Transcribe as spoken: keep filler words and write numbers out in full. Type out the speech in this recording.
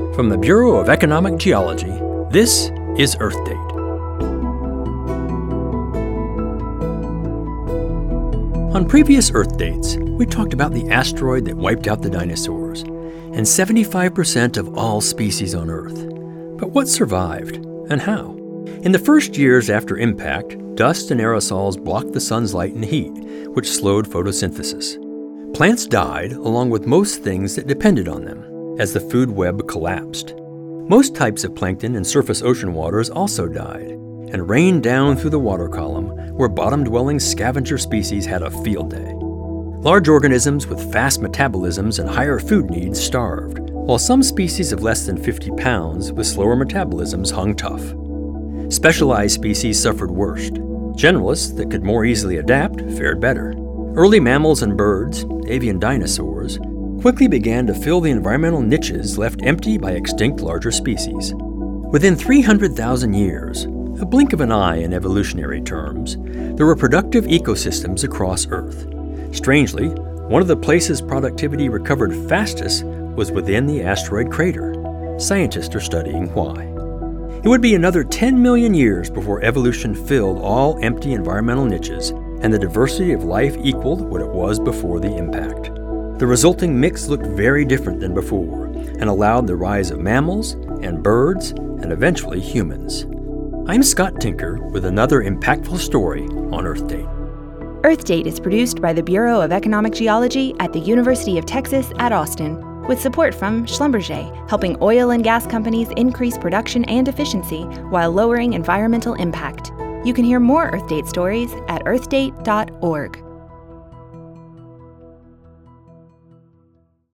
From the Bureau of Economic Geology, this is Earth Date. On previous Earth Dates, we talked about the asteroid that wiped out the dinosaurs, and seventy-five percent of all species on Earth. But what survived, and how? In the first years after impact, dust and aerosols blocked the sun's light and heat, which slowed photosynthesis. Plants died, along with most things that depended on them, as the food web collapsed. Most types of plankton and surface ocean waters also died, and rained down through the water column, where bottom-dwelling scavenger species had a field day. Large organisms with fast metabolisms and higher food needs starved, while some species of less than fifty pounds with slower metabolisms hung tough. Specialized species suffered worst. Generalists that could more easily adapt fared better. Early mammals and birds, avian dinosaurs, quickly began to fill the environmental niches left empty by extinct larger species. Within three hundred thousand years, a blink of an eye in evolutionary terms, there were productive ecosystems across Earth. Strangely, one of the places productivity recovered fastest was within the asteroid crater. Scientists are studying why. It would be another ten million years before evolution filled all empty environmental niches and the diversity of life equaled what it was before the impact. The resulting mix looked very different than before and allowed the rise of mammals and birds and eventually humans. I'm Scott Tinker with another impactful story on Earth Date. Earth Date is produced by the Bureau of Economic Geology at the University of Texas at Austin, with support from Schlumberger, helping oil and gas companies increase production and efficiency while lowering environmental impact. You can hear more Earth Date stories at earth date dot org.